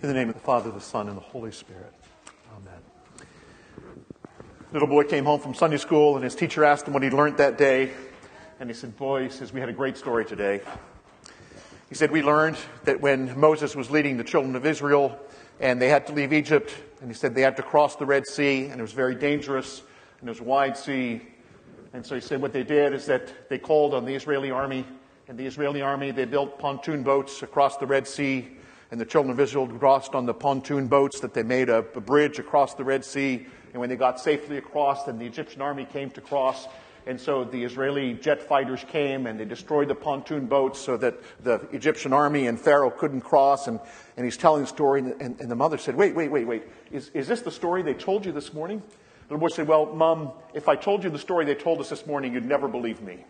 In the name of the Father, the Son, and the Holy Spirit. Amen. Little boy came home from Sunday school, and his teacher asked him what he'd learned that day. And he said, "Boy," he says, "we had a great story today." He said, "We learned that when Moses was leading the children of Israel, and they had to leave Egypt, and he said they had to cross the Red Sea, and it was very dangerous, and it was a wide sea. And so he said what they did is that they called on the Israeli army, and the Israeli army, they built pontoon boats across the Red Sea, and the children of Israel crossed on the pontoon boats, that they made a bridge across the Red Sea. And when they got safely across, then the Egyptian army came to cross. And so the Israeli jet fighters came and they destroyed the pontoon boats so that the Egyptian army and Pharaoh couldn't cross." And he's telling the story, and the mother said, wait. Is this the story they told you this morning? The boy said, "Well, Mom, if I told you the story they told us this morning, you'd never believe me."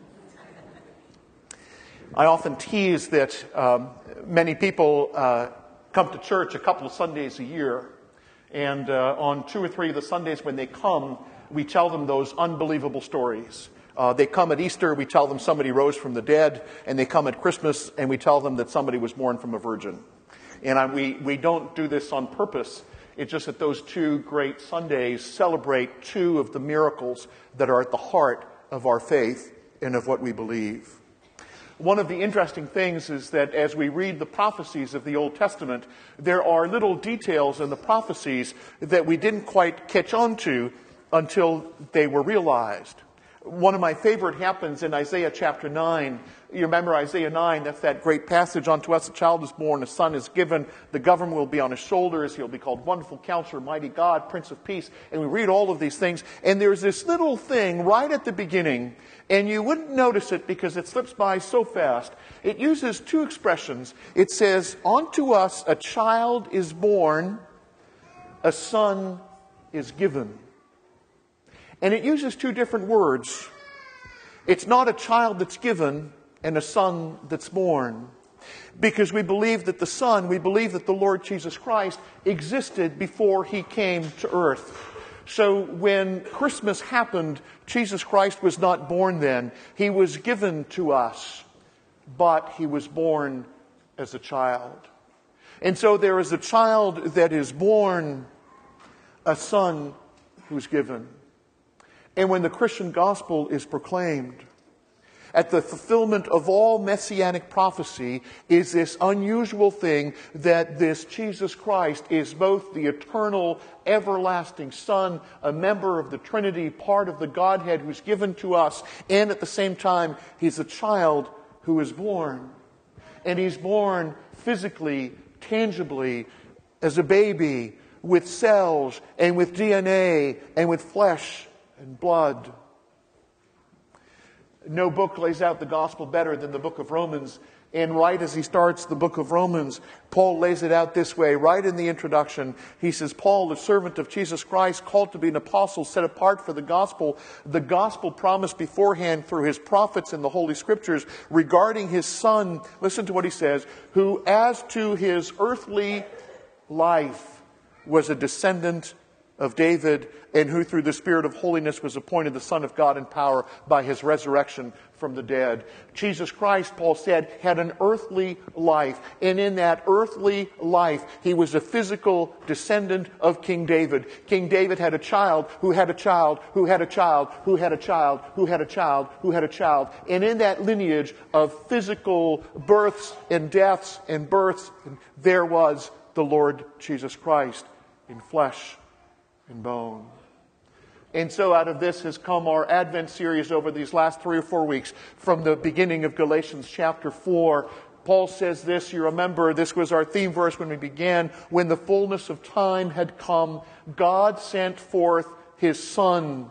I often tease that many people come to church a couple of Sundays a year. And on 2 or 3 of the Sundays when they come, we tell them those unbelievable stories. They come at Easter, we tell them somebody rose from the dead. And they come at Christmas, and we tell them that somebody was born from a virgin. And we don't do this on purpose. It's just that those 2 great Sundays celebrate 2 of the miracles that are at the heart of our faith and of what we believe. One of the interesting things is that as we read the prophecies of the Old Testament, there are little details in the prophecies that we didn't quite catch on to until they were realized. One of my favorite happens in Isaiah chapter 9. You remember Isaiah 9, that's that great passage. "Unto us a child is born, a son is given. The government will be on his shoulders. He'll be called Wonderful Counselor, Mighty God, Prince of Peace." And we read all of these things. And there's this little thing right at the beginning. And you wouldn't notice it because it slips by so fast. It uses 2 expressions. It says, "Unto us a child is born, a son is given." And it uses 2 different words. It's not a child that's given and a son that's born. Because we believe that the Son, we believe that the Lord Jesus Christ existed before he came to earth. So when Christmas happened, Jesus Christ was not born then. He was given to us, but he was born as a child. And so there is a child that is born, a son who's given. And when the Christian gospel is proclaimed, at the fulfillment of all messianic prophecy is this unusual thing that this Jesus Christ is both the eternal, everlasting Son, a member of the Trinity, part of the Godhead who's given to us, and at the same time, he's a child who is born. And he's born physically, tangibly, as a baby, with cells, and with DNA, and with flesh and blood. No book lays out the gospel better than the book of Romans. And right as he starts the book of Romans, Paul lays it out this way, right in the introduction. He says, "Paul, the servant of Jesus Christ, called to be an apostle, set apart for the gospel promised beforehand through his prophets in the Holy Scriptures regarding his Son," listen to what he says, "who as to his earthly life was a descendant of David, and who through the Spirit of holiness was appointed the Son of God in power by his resurrection from the dead." Jesus Christ, Paul said, had an earthly life. And in that earthly life, he was a physical descendant of King David. King David had a child who had a child who had a child who had a child who had a child who had a child. And in that lineage of physical births and deaths and births, there was the Lord Jesus Christ in flesh and bone. And so out of this has come our Advent series over these last 3 or 4 weeks. From the beginning of Galatians chapter 4, Paul says this, you remember this was our theme verse when we began, "When the fullness of time had come, God sent forth his Son,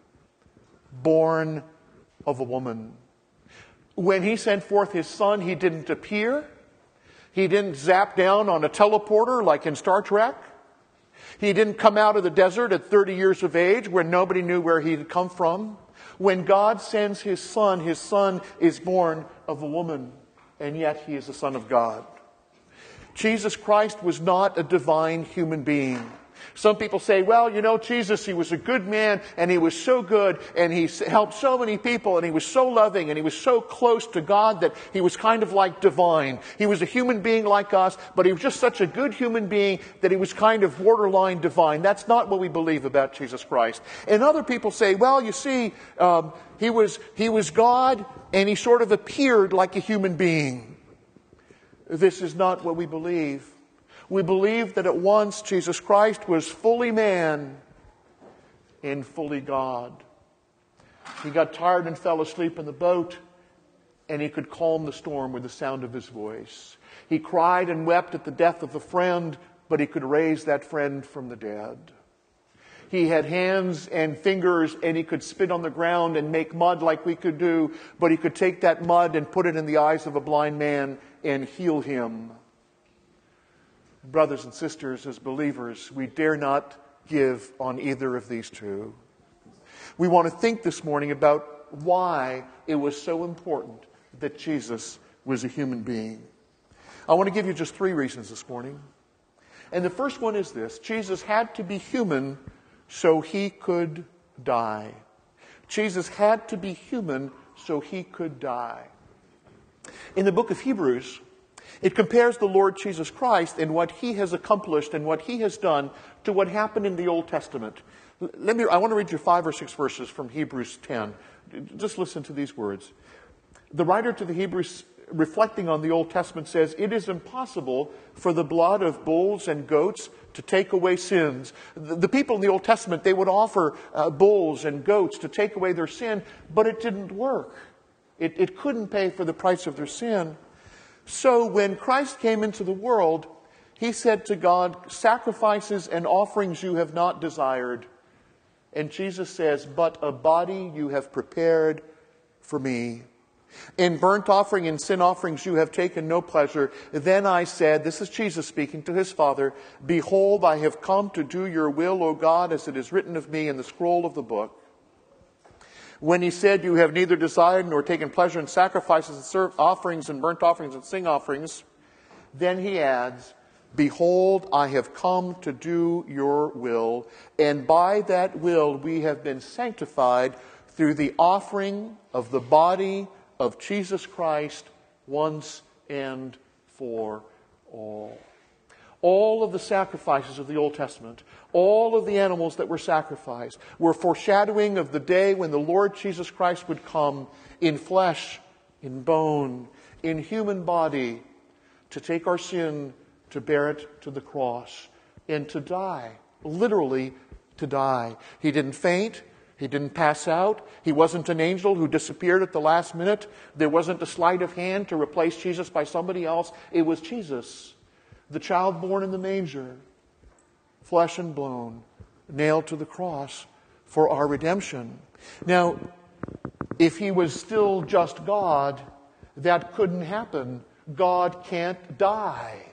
born of a woman." When he sent forth his Son, he didn't appear. He didn't zap down on a teleporter like in Star Trek. He didn't come out of the desert at 30 years of age where nobody knew where he had come from. When God sends his Son is born of a woman, and yet he is the Son of God. Jesus Christ was not a divine human being. Some people say, well, Jesus, he was a good man, and he was so good, and he helped so many people, and he was so loving, and he was so close to God that he was kind of like divine. He was a human being like us, but he was just such a good human being that he was kind of borderline divine. That's not what we believe about Jesus Christ. And other people say, well, you see, he was God, and he sort of appeared like a human being. This is not what we believe. We believe that at once Jesus Christ was fully man and fully God. He got tired and fell asleep in the boat, and he could calm the storm with the sound of his voice. He cried and wept at the death of a friend, but he could raise that friend from the dead. He had hands and fingers, and he could spit on the ground and make mud like we could do, but he could take that mud and put it in the eyes of a blind man and heal him. Brothers and sisters, as believers, we dare not give on either of these two. We want to think this morning about why it was so important that Jesus was a human being. I want to give you just 3 reasons this morning. And the first one is this: Jesus had to be human so he could die. Jesus had to be human so he could die. In the book of Hebrews, it compares the Lord Jesus Christ and what he has accomplished and what he has done to what happened in the Old Testament. I want to read you 5 or 6 verses from Hebrews 10. Just listen to these words. The writer to the Hebrews, reflecting on the Old Testament, says, "It is impossible for the blood of bulls and goats to take away sins." The people in the Old Testament, they would offer bulls and goats to take away their sin, but it didn't work. It couldn't pay for the price of their sin. So when Christ came into the world, he said to God, "Sacrifices and offerings you have not desired." And Jesus says, "But a body you have prepared for me. In burnt offering and sin offerings you have taken no pleasure. Then I said," this is Jesus speaking to his Father, "Behold, I have come to do your will, O God, as it is written of me in the scroll of the book." When he said, "You have neither desired nor taken pleasure in sacrifices and offerings and burnt offerings and sin offerings," then he adds, "Behold, I have come to do your will, and by that will we have been sanctified through the offering of the body of Jesus Christ once and for all." All of the sacrifices of the Old Testament, all of the animals that were sacrificed, were foreshadowing of the day when the Lord Jesus Christ would come in flesh, in bone, in human body, to take our sin, to bear it to the cross, and to die, literally to die. He didn't faint. He didn't pass out. He wasn't an angel who disappeared at the last minute. There wasn't a sleight of hand to replace Jesus by somebody else. It was Jesus, the child born in the manger, flesh and bone, nailed to the cross for our redemption. Now, if he was still just God, that couldn't happen. God can't die.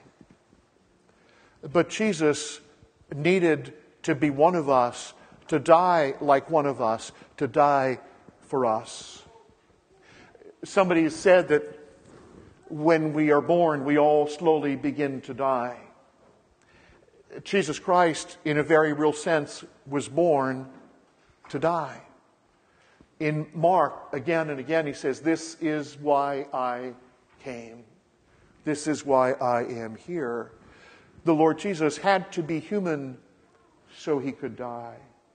But Jesus needed to be one of us, to die like one of us, to die for us. Somebody has said that when we are born, we all slowly begin to die. Jesus Christ, in a very real sense, was born to die. In Mark, again and again, he says, "This is why I came. This is why I am here." The Lord Jesus had to be human so he could die.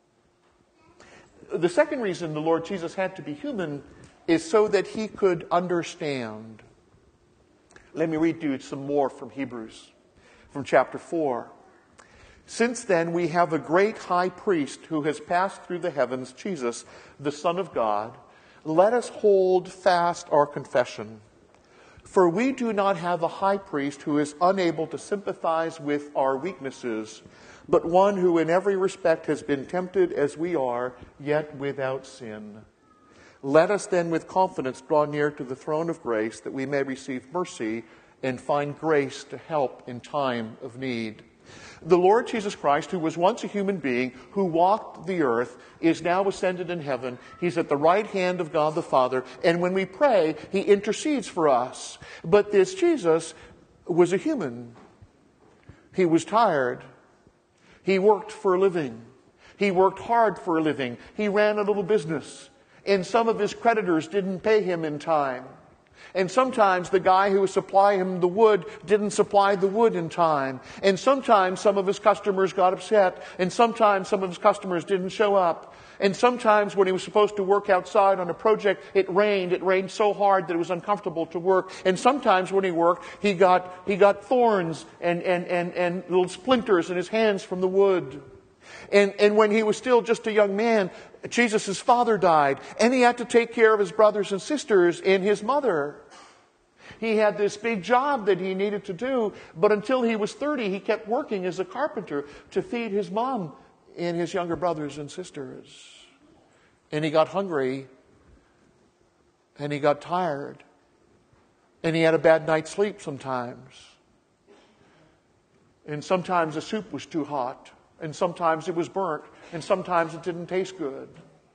The second reason the Lord Jesus had to be human is so that he could understand. Let me read you some more from Hebrews, from chapter 4. "Since then we have a great high priest who has passed through the heavens, Jesus, the Son of God. Let us hold fast our confession. For we do not have a high priest who is unable to sympathize with our weaknesses, but one who in every respect has been tempted as we are, yet without sin. Let us then with confidence draw near to the throne of grace, that we may receive mercy and find grace to help in time of need." The Lord Jesus Christ, who was once a human being, who walked the earth, is now ascended in heaven. He's at the right hand of God the Father. And when we pray, he intercedes for us. But this Jesus was a human. He was tired. He worked for a living. He worked hard for a living. He ran a little business. And some of his creditors didn't pay him in time. And sometimes the guy who was supplying him the wood didn't supply the wood in time. And sometimes some of his customers got upset. And sometimes some of his customers didn't show up. And sometimes when he was supposed to work outside on a project, it rained. It rained so hard that it was uncomfortable to work. And sometimes when he worked, he got thorns and little splinters in his hands from the wood. And when he was still just a young man, Jesus' father died. And he had to take care of his brothers and sisters and his mother. He had this big job that he needed to do. But until he was 30, he kept working as a carpenter to feed his mom and his younger brothers and sisters. And he got hungry. And he got tired. And he had a bad night's sleep sometimes. And sometimes the soup was too hot. And sometimes it was burnt. And sometimes it didn't taste good.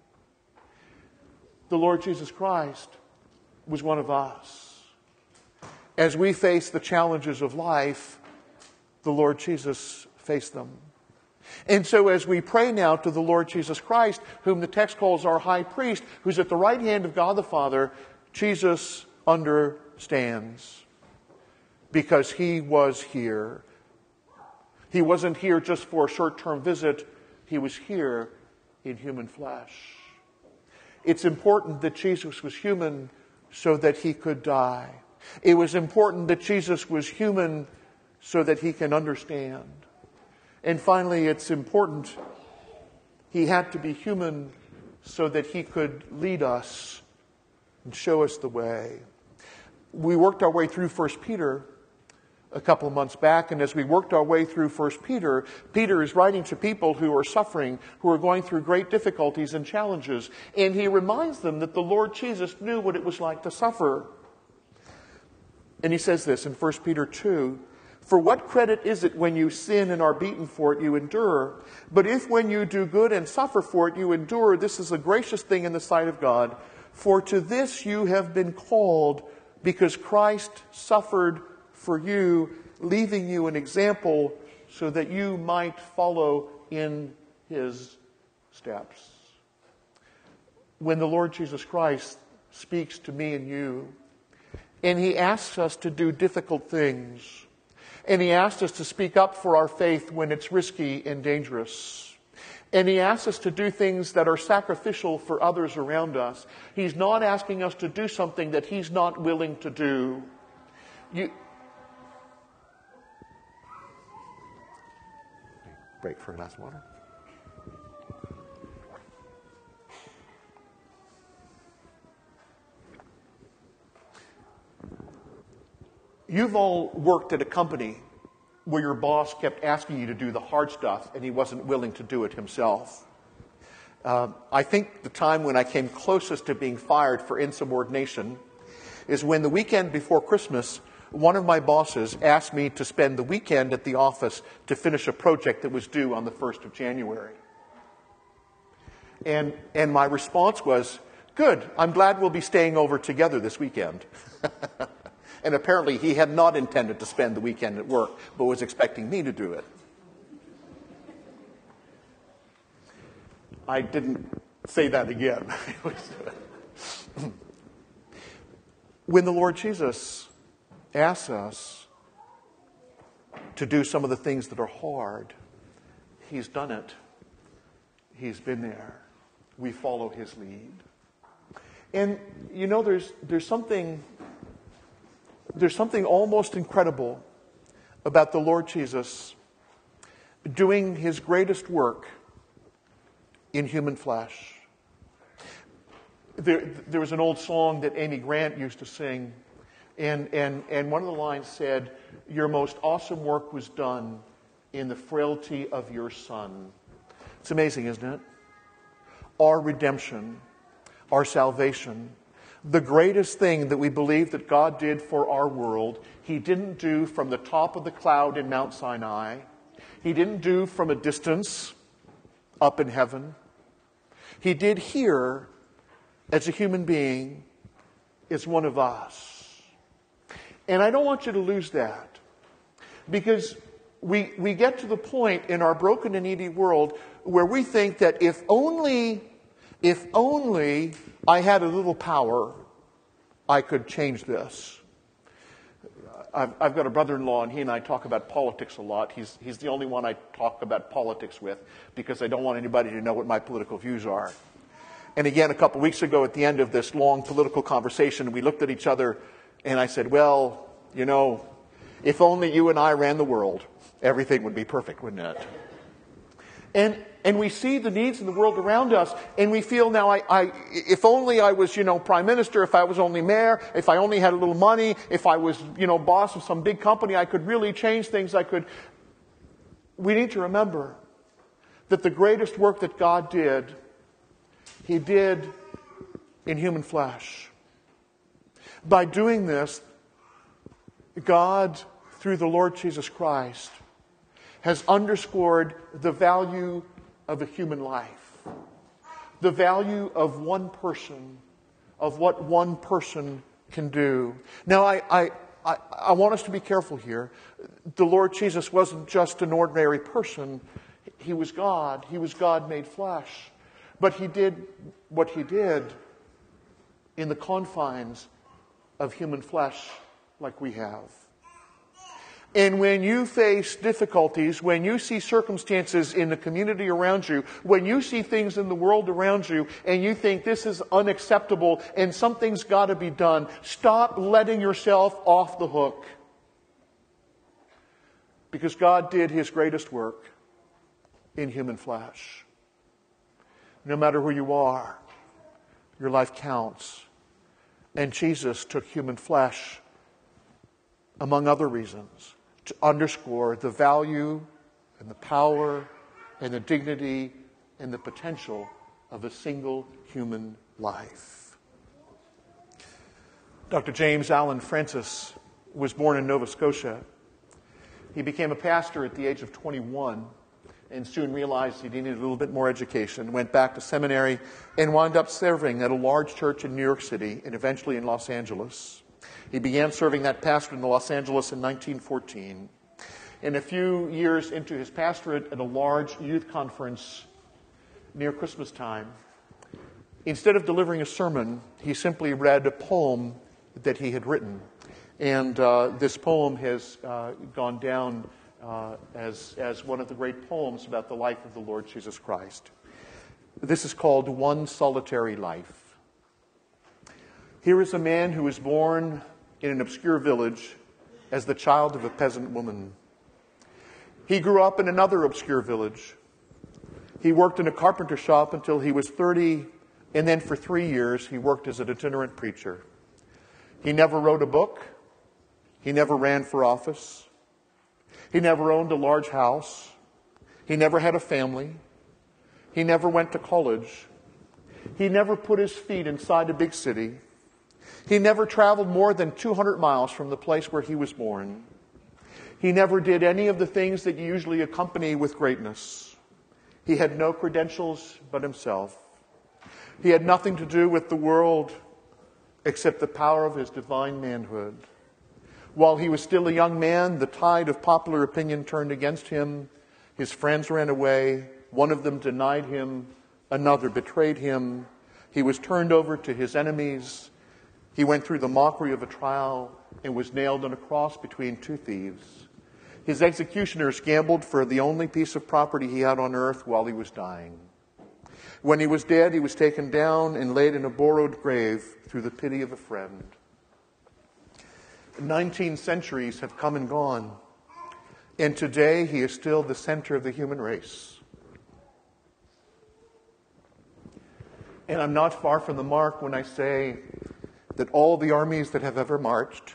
The Lord Jesus Christ was one of us. As we face the challenges of life, the Lord Jesus faced them. And so as we pray now to the Lord Jesus Christ, whom the text calls our high priest, who's at the right hand of God the Father, Jesus understands. Because he was here. He wasn't here just for a short-term visit. He was here in human flesh. It's important that Jesus was human so that he could die. It was important that Jesus was human so that he can understand. And finally, it's important he had to be human so that he could lead us and show us the way. We worked our way through 1 Peter a couple of months back, and as we worked our way through 1 Peter, Peter is writing to people who are suffering, who are going through great difficulties and challenges, and he reminds them that the Lord Jesus knew what it was like to suffer. And he says this in 1 Peter 2, "For what credit is it when you sin and are beaten for it, you endure? But if when you do good and suffer for it, you endure, this is a gracious thing in the sight of God. For to this you have been called, because Christ suffered for you, leaving you an example so that you might follow in his steps." When the Lord Jesus Christ speaks to me and you, and he asks us to do difficult things, and he asks us to speak up for our faith when it's risky and dangerous, and he asks us to do things that are sacrificial for others around us, he's not asking us to do something that he's not willing to do. Break for a glass of water. You've all worked at a company where your boss kept asking you to do the hard stuff and he wasn't willing to do it himself. I think the time when I came closest to being fired for insubordination is when the weekend before Christmas, one of my bosses asked me to spend the weekend at the office to finish a project that was due on the 1st of January. And my response was, "Good, I'm glad we'll be staying over together this weekend." And apparently he had not intended to spend the weekend at work, but was expecting me to do it. I didn't say that again. When the Lord Jesus asks us to do some of the things that are hard, he's done it. He's been there. We follow his lead. And you know, there's something almost incredible about the Lord Jesus doing his greatest work in human flesh. There was an old song that Amy Grant used to sing, and one of the lines said, "Your most awesome work was done in the frailty of your Son." It's amazing, isn't it? Our redemption, our salvation, the greatest thing that we believe that God did for our world, he didn't do from the top of the cloud in Mount Sinai. He didn't do from a distance up in heaven. He did here as a human being, as one of us. And I don't want you to lose that. Because we get to the point in our broken and needy world where we think that if only I had a little power, I could change this. I've got a brother-in-law, and he and I talk about politics a lot. He's the only one I talk about politics with because I don't want anybody to know what my political views are. And again, a couple weeks ago at the end of this long political conversation, we looked at each other, and I said, well, you know, if only you and I ran the world, everything would be perfect, wouldn't it? And we see the needs in the world around us, and we feel now, if only I was, prime minister, if I was only mayor, if I only had a little money, if I was, boss of some big company, I could really change things. We need to remember that the greatest work that God did, He did in human flesh. By doing this, God, through the Lord Jesus Christ, has underscored the value of a human life, the value of one person, of what one person can do. Now, I want us to be careful here. The Lord Jesus wasn't just an ordinary person. He was God. He was God made flesh. But He did what He did in the confines of human flesh like we have. And when you face difficulties, when you see circumstances in the community around you, when you see things in the world around you, and you think this is unacceptable and something's got to be done, stop letting yourself off the hook. Because God did His greatest work in human flesh. No matter who you are, your life counts. And Jesus took human flesh, among other reasons, to underscore the value and the power and the dignity and the potential of a single human life. Dr. James Allen Francis was born in Nova Scotia. He became a pastor at the age of 21 and soon realized he needed a little bit more education, went back to seminary, and wound up serving at a large church in New York City and eventually in Los Angeles. He began serving that pastor in Los Angeles in 1914. And a few years into his pastorate at a large youth conference near Christmas time, instead of delivering a sermon, he simply read a poem that he had written. And this poem has gone down as one of the great poems about the life of the Lord Jesus Christ. This is called One Solitary Life. Here is a man who was born in an obscure village as the child of a peasant woman. He grew up in another obscure village. He worked in a carpenter shop until he was 30, and then for 3 years he worked as an itinerant preacher. He never wrote a book. He never ran for office. He never owned a large house. He never had a family. He never went to college. He never put his feet inside a big city. He never traveled more than 200 miles from the place where he was born. He never did any of the things that you usually accompany with greatness. He had no credentials but himself. He had nothing to do with the world except the power of his divine manhood. While he was still a young man, the tide of popular opinion turned against him. His friends ran away. One of them denied him. Another betrayed him. He was turned over to his enemies. He went through the mockery of a trial and was nailed on a cross between two thieves. His executioners gambled for the only piece of property he had on earth while he was dying. When he was dead, he was taken down and laid in a borrowed grave through the pity of a friend. 19 centuries have come and gone, and today he is still the center of the human race. And I'm not far from the mark when I say that all the armies that have ever marched,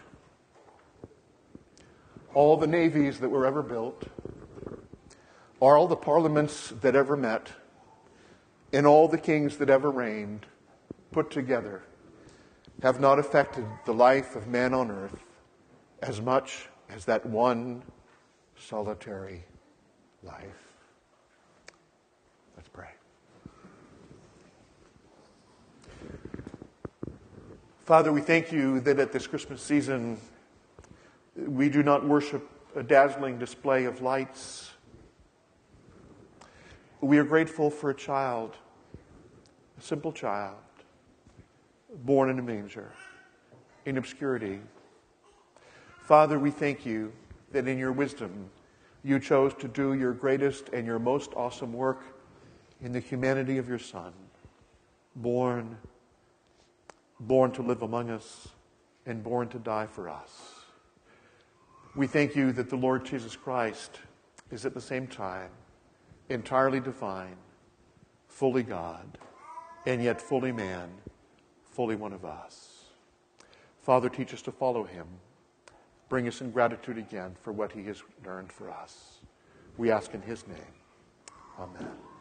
all the navies that were ever built, all the parliaments that ever met, and all the kings that ever reigned, put together, have not affected the life of man on earth as much as that one solitary life. Let's pray. Father, we thank you that at this Christmas season, we do not worship a dazzling display of lights. We are grateful for a child, a simple child, born in a manger, in obscurity. Father, we thank you that in your wisdom you chose to do your greatest and your most awesome work in the humanity of your Son, born to live among us and born to die for us. We thank you that the Lord Jesus Christ is at the same time entirely divine, fully God, and yet fully man, fully one of us. Father, teach us to follow him. Bring us in gratitude again for what he has earned for us. We ask in his name. Amen.